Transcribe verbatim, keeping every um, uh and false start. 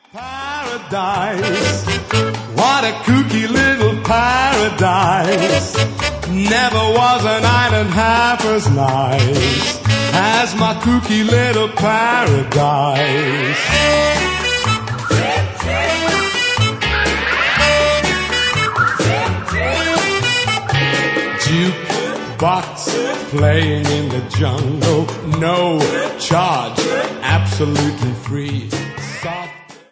Paradise, what a kooky little paradise. Never was an island half as nice as my kooky little paradise. Jukebox playing in the jungle, no charge, absolutely free.